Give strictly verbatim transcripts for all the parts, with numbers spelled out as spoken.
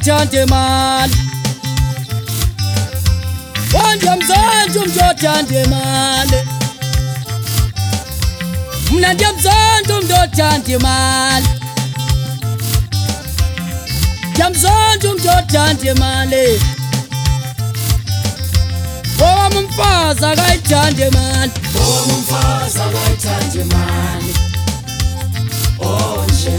othanda imali. Ndiyamzonda umntu othanda imali. Mna ndiyamzonda umntu othanda imali. Ndiyamzonda umntu othanda imali. Owam umfazi akayithanda imali. Owam umfazi akayithanda imali. Oh nje.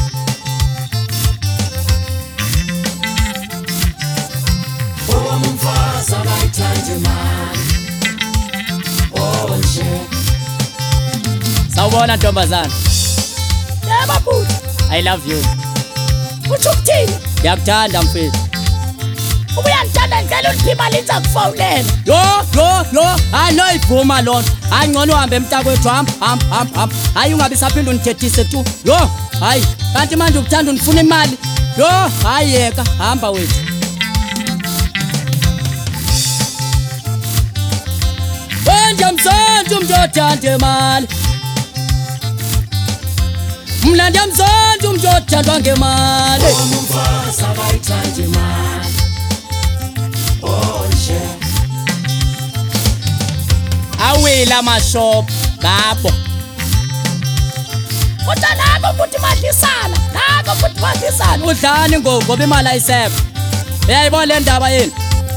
Owam umfazi akayithanda imali. Oh nje. Sawubona ntombazana. Yebo bhuti. I love you. Uthi ukuthini? Ndiyakuthanda mfethu. Ubuyangithanda ngicela uliphi imali inza kufonela. Yo yo yo, hayi noyivuma loo nto. Hayi ngcono uhambe emntakwethu, hamba hamba hamba hamba. Hayi ungabi saphinde undithethise tu. Yo hayi kanti manje ukuthanda undifuna imali. Yo hayi yeka hamba wethu. Ndiyamzonda umntu othanda imali. Mna ndiyamzonda umntu othandwa ngemali. Owam umfazi akayithanda imali. Oh nje. Awela amashophu ngapho. Kodwa nako futhi madlisana. Nako futhi madlisana. Udlani ngoba imali ayisekho. Uyayibona le ndaba yini?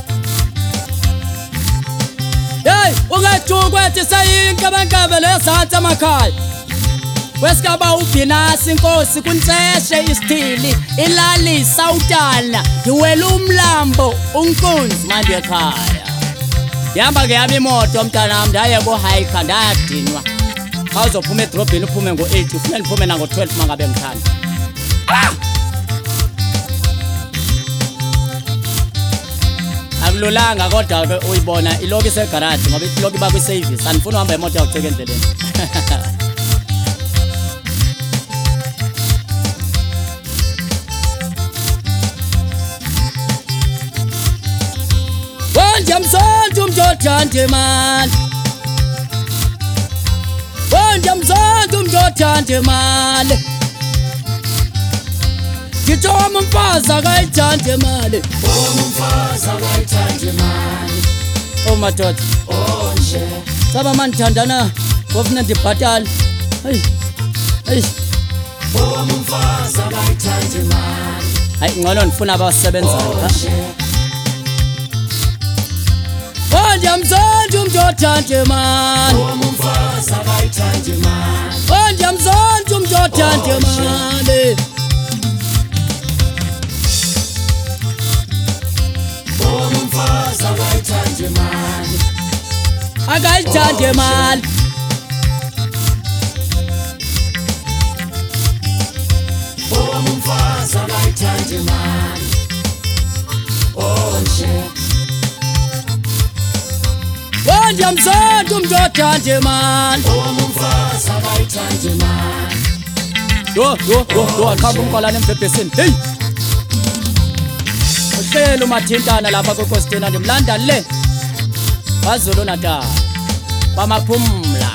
Hey, ungathukwethi sayinkabankabe lezantsi amakhaya. Wesigaba ubhinasi inkosi kuNtseshe isithili ilali Sawutala ndiwela umlambo unkunzi manje ekhaya. Yamba ngeyami imoto mntanami ndaye ko hike ndadinwa. Awuzophuma edrobheni uphume ngo eight ufuna ndiphume na ngo twelve mangabe ngithanda. Akululanga kodwa ke uyibona iloki segarage ngoba iloki ba kwi service andifuna uhamba imoto yakugceka endleleni. Ndiyamzonda umntu othanda imali. Ndiyamzonda umntu othanda imali. Ndithi owam umfazi akayithanda imali. Owam umfazi akayithanda imali. Oh madoda. Oh nje. Saba mandithandana ngofuna ndibhatale. Hayi. Hayi. Owam umfazi akayithanda imali. Hayi ngcono ndifuna abasebenzayo. Oh nje. Ndiyamzonda umntu othanda imali. Owam umfazi akayithanda imali. Ndiyamzonda umntu othanda imali. Owam umfazi akayithanda imali. Akayithanda imali. Owam umfazi akayithanda imali. Oh nje. Ndiyamzonda umntu othanda imali. Owam umfazi akayithanda imali. Yo yo yo yo aqhamba umqalane embhebhesini. Hey. Uhlelo umathintana lapha kuKostena ndimlanda le. KwaZulu Natal. Kwamaphumla.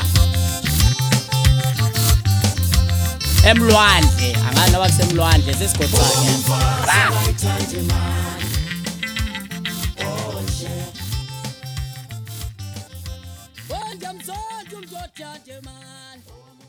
Emlwandle, angana wasemlwandle sesigodlanye. Akayithanda imali. Oh nje. Ndiyamzonda umntu othanda imali.